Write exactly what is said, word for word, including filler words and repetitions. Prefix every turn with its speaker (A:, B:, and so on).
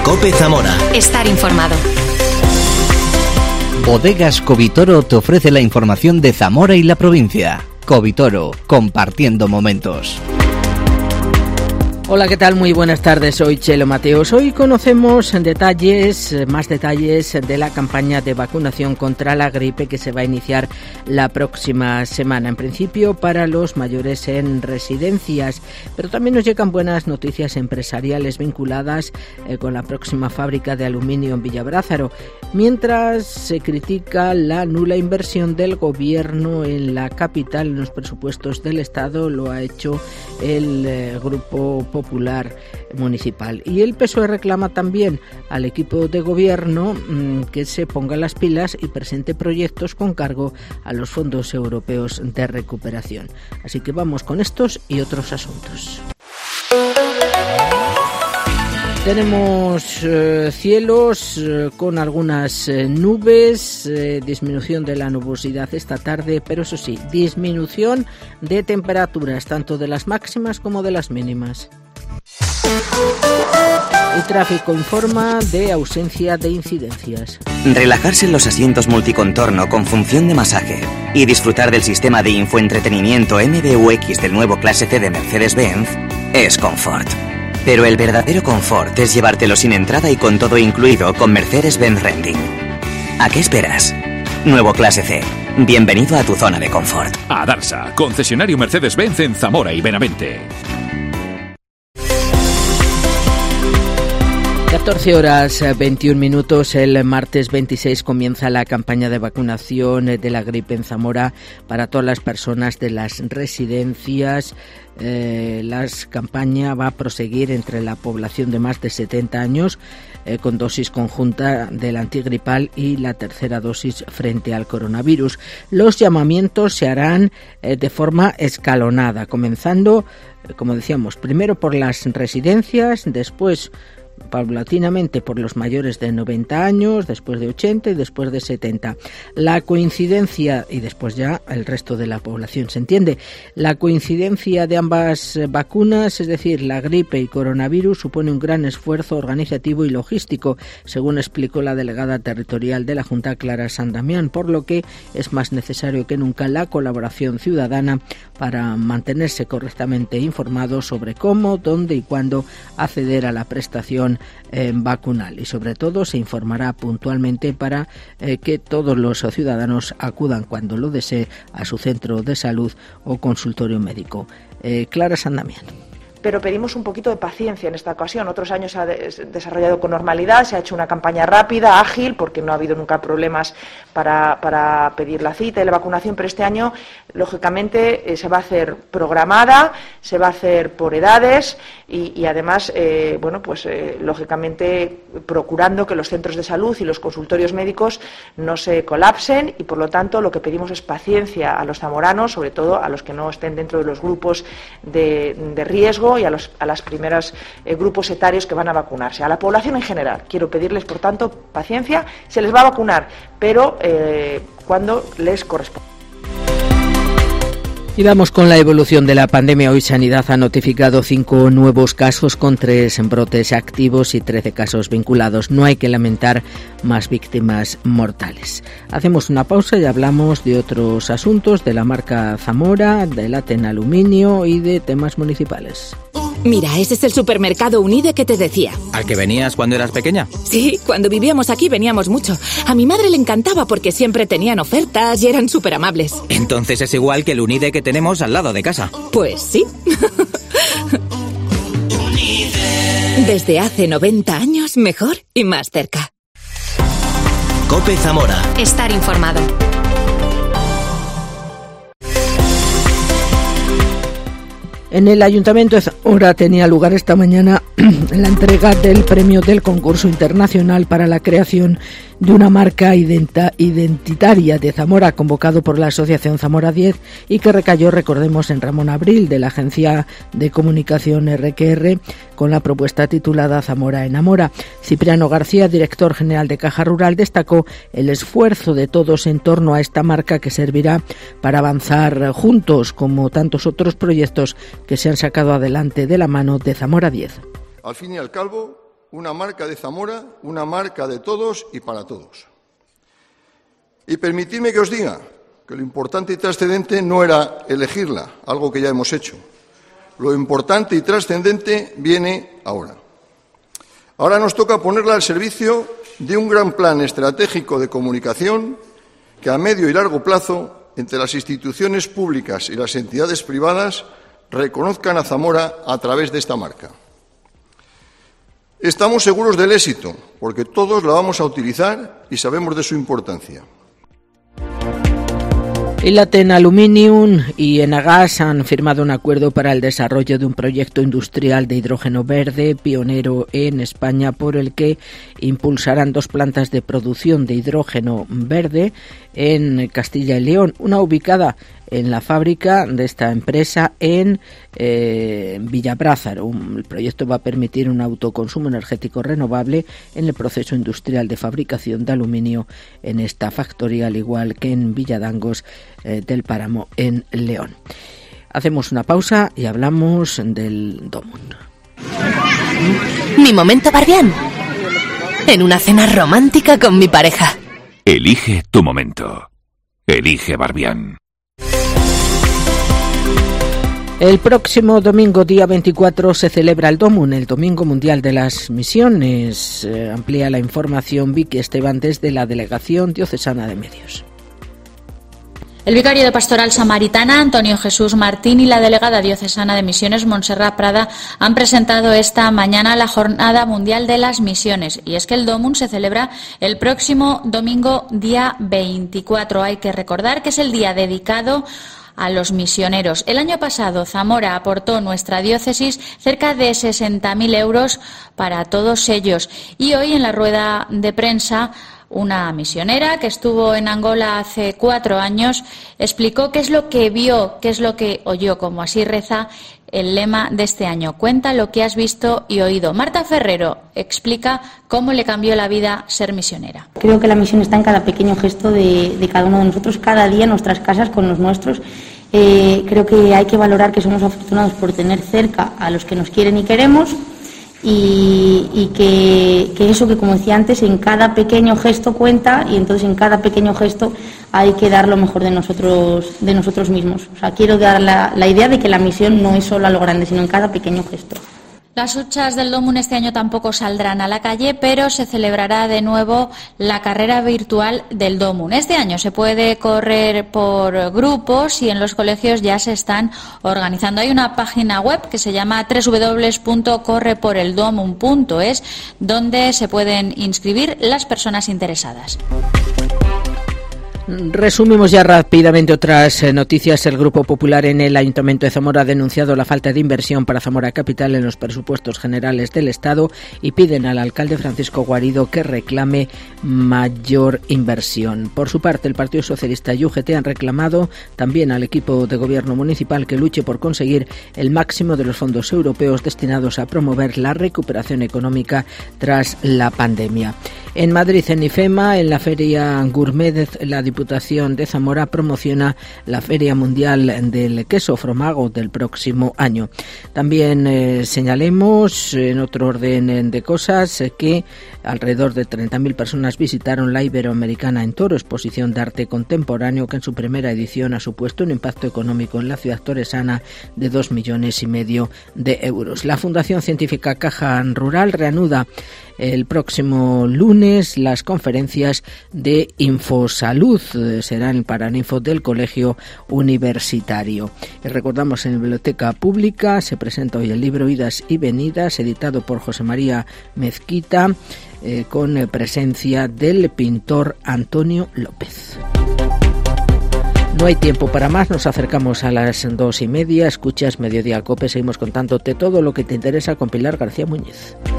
A: COPE Zamora.
B: Estar informado.
C: Bodegas Covitoro te ofrece la información de Zamora y la provincia. Covitoro, compartiendo momentos.
D: Hola, ¿qué tal? Muy buenas tardes, soy Chelo Mateos. Hoy conocemos en detalles, más detalles de la campaña de vacunación contra la gripe que se va a iniciar la próxima semana. En principio para los mayores en residencias, pero también nos llegan buenas noticias empresariales vinculadas eh, con la próxima fábrica de aluminio en Villabrázaro. Mientras se critica la nula inversión del gobierno en la capital, en los presupuestos del Estado, lo ha hecho el eh, Grupo Popular Municipal. Y el P S O E reclama también al equipo de gobierno mmm, que se ponga las pilas y presente proyectos con cargo a los fondos europeos de recuperación. Así que vamos con estos y otros asuntos. Tenemos eh, cielos eh, con algunas eh, nubes, eh, disminución de la nubosidad esta tarde, pero eso sí, disminución de temperaturas, tanto de las máximas como de las mínimas. El tráfico informa de ausencia de incidencias.
E: Relajarse en los asientos multicontorno con función de masaje y disfrutar del sistema de infoentretenimiento M B U X del nuevo Clase C de Mercedes-Benz es confort. Pero el verdadero confort es llevártelo sin entrada y con todo incluido con Mercedes-Benz Renting. ¿A qué esperas? Nuevo Clase C. Bienvenido a tu zona de confort.
F: A Darsa, concesionario Mercedes-Benz en Zamora y Benavente.
D: catorce horas veintiún minutos, el martes veintiséis comienza la campaña de vacunación de la gripe en Zamora para todas las personas de las residencias. Eh, la campaña va a proseguir entre la población de más de setenta años eh, con dosis conjunta del antigripal y la tercera dosis frente al coronavirus. Los llamamientos se harán eh, de forma escalonada, comenzando, eh, como decíamos, primero por las residencias, después paulatinamente por los mayores de noventa años, después de ochenta y después de setenta. La coincidencia, y después ya el resto de la población, se entiende, la coincidencia de ambas vacunas, es decir, la gripe y coronavirus, supone un gran esfuerzo organizativo y logístico, según explicó la delegada territorial de la Junta, Clara San Damián, por lo que es más necesario que nunca la colaboración ciudadana para mantenerse correctamente informados sobre cómo, dónde y cuándo acceder a la prestación Eh, vacunal, y sobre todo se informará puntualmente para eh, que todos los ciudadanos acudan cuando lo desee a su centro de salud o consultorio médico. Eh, Clara San Damián.
G: Pero pedimos un poquito de paciencia en esta ocasión. Otros años se ha desarrollado con normalidad, se ha hecho una campaña rápida, ágil, porque no ha habido nunca problemas para, para pedir la cita y la vacunación, pero este año, lógicamente, eh, se va a hacer programada, se va a hacer por edades y, y además, eh, bueno, pues eh, lógicamente procurando que los centros de salud y los consultorios médicos no se colapsen, y por lo tanto lo que pedimos es paciencia a los zamoranos, sobre todo a los que no estén dentro de los grupos de, de riesgo, y a los a las primeros eh, grupos etarios que van a vacunarse. A la población en general quiero pedirles, por tanto, paciencia. Se les va a vacunar, pero eh, cuando les corresponde.
D: Y vamos con la evolución de la pandemia. Hoy Sanidad ha notificado cinco nuevos casos con tres brotes activos y trece casos vinculados. No hay que lamentar más víctimas mortales. Hacemos una pausa y hablamos de otros asuntos, de la marca Zamora, del Aten Aluminio y de temas municipales.
B: Mira, ese es el supermercado Unide que te decía.
H: ¿Al que venías cuando eras pequeña?
B: Sí, cuando vivíamos aquí veníamos mucho. A mi madre le encantaba porque siempre tenían ofertas y eran súper amables.
H: Entonces es igual que el Unide que tenemos al lado de casa.
B: Pues sí. Desde hace noventa años, mejor y más cerca.
A: COPE Zamora.
B: Estar informado.
D: En el Ayuntamiento de Zamora tenía lugar esta mañana la entrega del premio del concurso internacional para la creación de una marca identa, identitaria de Zamora, convocado por la Asociación Zamora diez y que recayó, recordemos, en Ramón Abril, de la agencia de comunicación R Q R, con la propuesta titulada Zamora enamora. Cipriano García, director general de Caja Rural, destacó el esfuerzo de todos en torno a esta marca que servirá para avanzar juntos, como tantos otros proyectos que se han sacado adelante de la mano de Zamora diez.
I: Al fin y al cabo, una marca de Zamora, una marca de todos y para todos. Y permitidme que os diga que lo importante y trascendente no era elegirla, algo que ya hemos hecho. Lo importante y trascendente viene ahora. Ahora nos toca ponerla al servicio de un gran plan estratégico de comunicación que a medio y largo plazo, entre las instituciones públicas y las entidades privadas, reconozcan a Zamora a través de esta marca. Estamos seguros del éxito, porque todos la vamos a utilizar y sabemos de su importancia.
D: Ilaten Aluminium y Enagas han firmado un acuerdo para el desarrollo de un proyecto industrial de hidrógeno verde pionero en España, por el que impulsarán dos plantas de producción de hidrógeno verde en Castilla y León, una ubicada en la fábrica de esta empresa en eh, Villabrázaro. El proyecto va a permitir un autoconsumo energético renovable en el proceso industrial de fabricación de aluminio en esta factoría, al igual que en Villadangos eh, del Páramo, en León. Hacemos una pausa y hablamos del Domun.
J: Mi momento Barbián. En una cena romántica con mi pareja.
F: Elige tu momento. Elige Barbián.
D: El próximo domingo, día veinticuatro, se celebra el Domun, el Domingo Mundial de las Misiones. Eh, amplía la información Vicky Esteban desde la Delegación Diocesana de Medios.
K: El vicario de Pastoral Samaritana, Antonio Jesús Martín, y la delegada diocesana de Misiones, Montserrat Prada, han presentado esta mañana la Jornada Mundial de las Misiones. Y es que el Domun se celebra el próximo domingo, día veinticuatro. Hay que recordar que es el día dedicado a los misioneros. El año pasado Zamora aportó nuestra diócesis cerca de sesenta mil euros para todos ellos. Y hoy, en la rueda de prensa, una misionera que estuvo en Angola hace cuatro años explicó qué es lo que vio, qué es lo que oyó, como así reza el lema de este año. Cuenta lo que has visto y oído. Marta Ferrero explica cómo le cambió la vida ser misionera.
L: Creo que la misión está en cada pequeño gesto de, de cada uno de nosotros, cada día en nuestras casas con los nuestros. Eh, creo que hay que valorar que somos afortunados por tener cerca a los que nos quieren y queremos, y, y que, que eso que, como decía antes, en cada pequeño gesto cuenta, y entonces en cada pequeño gesto hay que dar lo mejor de nosotros, de nosotros mismos. O sea, quiero dar la, la idea de que la misión no es solo a lo grande, sino en cada pequeño gesto.
K: Las huchas del Domun este año tampoco saldrán a la calle, pero se celebrará de nuevo la carrera virtual del Domun. Este año se puede correr por grupos y en los colegios ya se están organizando. Hay una página web que se llama doble u doble u doble u punto corre por el domun punto es, donde se pueden inscribir las personas interesadas.
D: Resumimos ya rápidamente otras noticias. El Grupo Popular en el Ayuntamiento de Zamora ha denunciado la falta de inversión para Zamora Capital en los presupuestos generales del Estado y piden al alcalde Francisco Guarido que reclame mayor inversión. Por su parte, el Partido Socialista y U G T han reclamado también al equipo de gobierno municipal que luche por conseguir el máximo de los fondos europeos destinados a promover la recuperación económica tras la pandemia. En Madrid, en IFEMA, en la Feria Gourmet, la Diputación de Zamora promociona la Feria Mundial del Queso Fromago del próximo año. También eh, señalemos, en otro orden de cosas, eh, que alrededor de treinta mil personas visitaron la Iberoamericana en Toro, exposición de arte contemporáneo que en su primera edición ha supuesto un impacto económico en la ciudad toresana de dos millones y medio de euros. La Fundación Científica Caja Rural reanuda el próximo lunes las conferencias de Infosalud. Será en el Paraninfo del Colegio Universitario. Y recordamos, en la Biblioteca Pública se presenta hoy el libro Idas y Venidas, editado por José María Mezquita, eh, con presencia del pintor Antonio López. No hay tiempo para más, nos acercamos a las dos y media. Escuchas Mediodía Cope, seguimos contándote todo lo que te interesa con Pilar García Muñiz.